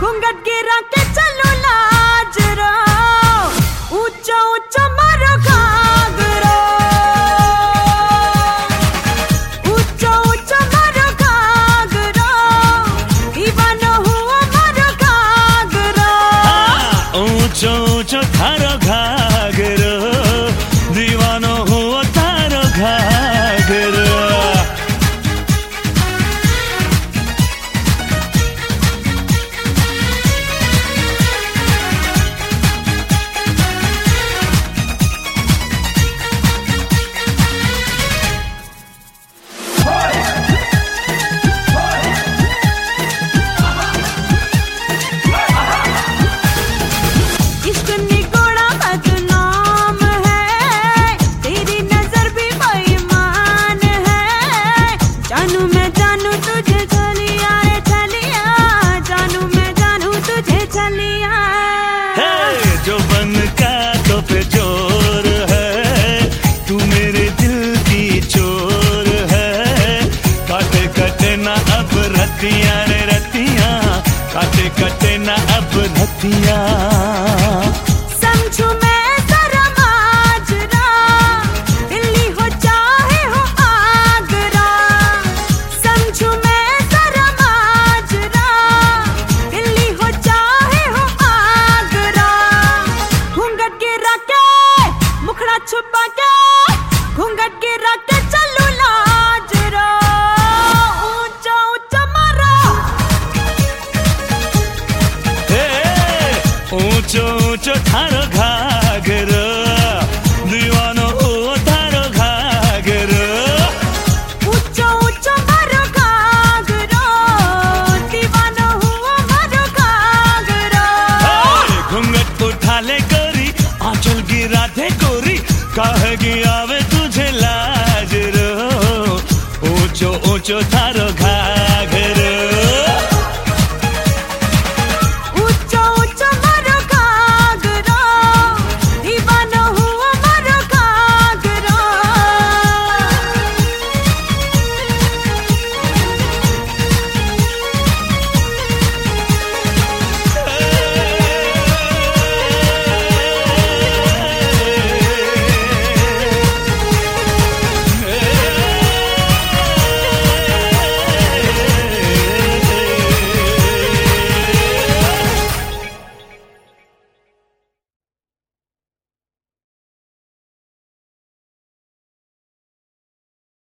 घूंघट गिरा के चलो लाज रो, ऊंचा ऊंचा मारो घाघरो, ऊंचा ऊंचा मारो घाघरो, दीवाना हुआ मारो घाघरो, ऊंचा ऊंचा थारो घाघरो, दीवानो हुआ थारो घाघरो। जो बन का तो पे जोर है, तू मेरे दिल की चोर है। काटे कटे ना अब रतियां रे रतियां, काटे कटे ना अब रतियां। समझू मैं जरा माजरा, दिल्ली हो चाहे हो आगरा, समझू मैं जरा माजरा, दिल्ली हो चाहे हो आगरा। घूंघट गिरा के मुखड़ा छुपा के, घूंघट गिरा के चलू लाज रो, ऊंचा ऊंचा मारो, ऊंचो ऊंचो थारो घाघरो, दीवानो हुआ थारो घाघरो, ऊंचा ऊंचा मारो घाघरो, दीवाना हुआ मारो घाघरो। घूंघट उठा ले गोरी, आंचल गिरा दे गोरी, कहेगी आवे तुझे लाज रो, ऊंचो ऊंचो थारो घाघरो।